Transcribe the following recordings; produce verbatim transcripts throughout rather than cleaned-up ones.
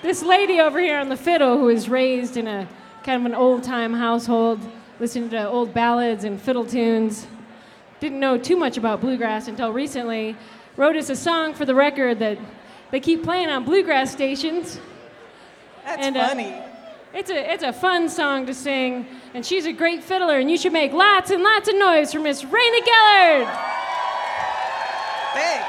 this lady over here on the fiddle who was raised in a kind of an old-time household, listening to old ballads and fiddle tunes, didn't know too much about bluegrass until recently, wrote us a song for the record that they keep playing on bluegrass stations. That's and, uh, funny. It's a, it's a fun song to sing, and she's a great fiddler, and you should make lots and lots of noise for Miss Raina Gellard. Thanks.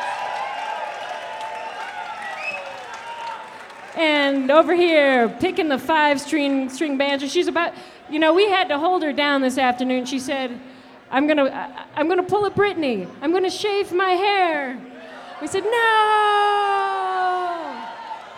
And over here, picking the five-string string banjo, she's about, you know, we had to hold her down this afternoon. She said, I'm gonna, I, I'm gonna pull a Britney. I'm gonna shave my hair. We said, no!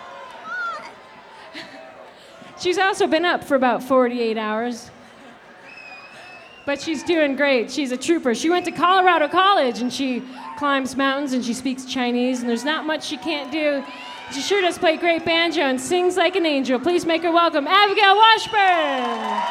She's also been up for about forty-eight hours. But she's doing great. She's a trooper. She went to Colorado College, and she climbs mountains, and she speaks Chinese, and there's not much she can't do. She sure does play great banjo and sings like an angel. Please make her welcome, Abigail Washburn.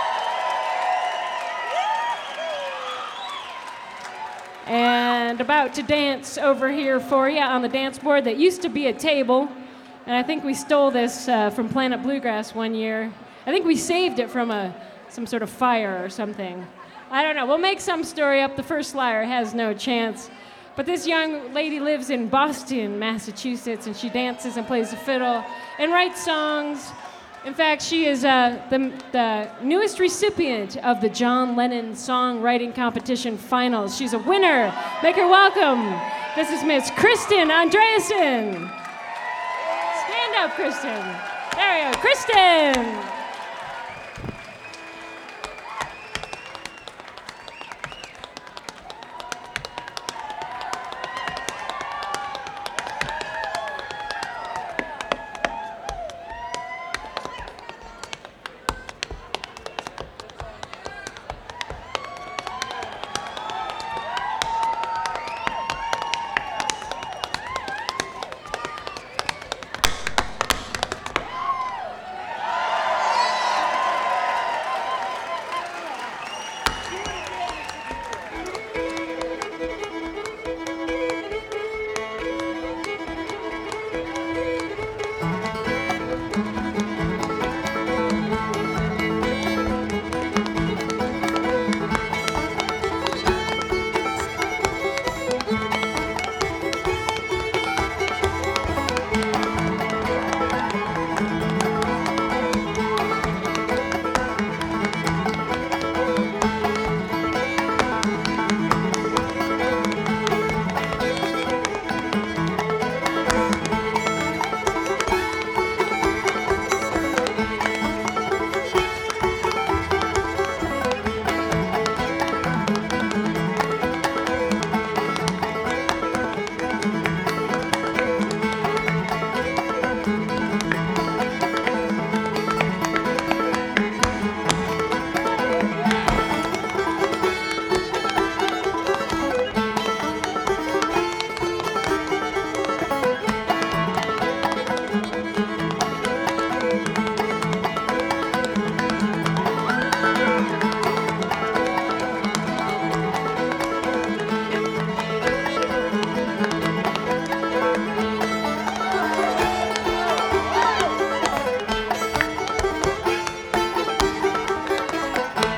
And about to dance over here for you on the dance board that used to be a table. And I think we stole this uh, from Planet Bluegrass one year. I think we saved it from a some sort of fire or something. I don't know. We'll make some story up. The first liar has no chance. But this young lady lives in Boston, Massachusetts, and she dances and plays the fiddle and writes songs. In fact, she is uh, the, the newest recipient of the John Lennon Songwriting Competition Finals. She's a winner. Make her welcome. This is Miss Kristen Andreasen. Stand up, Kristen. There we go. Kristen.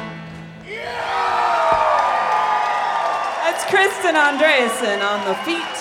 Kristen Andreasen on the feet.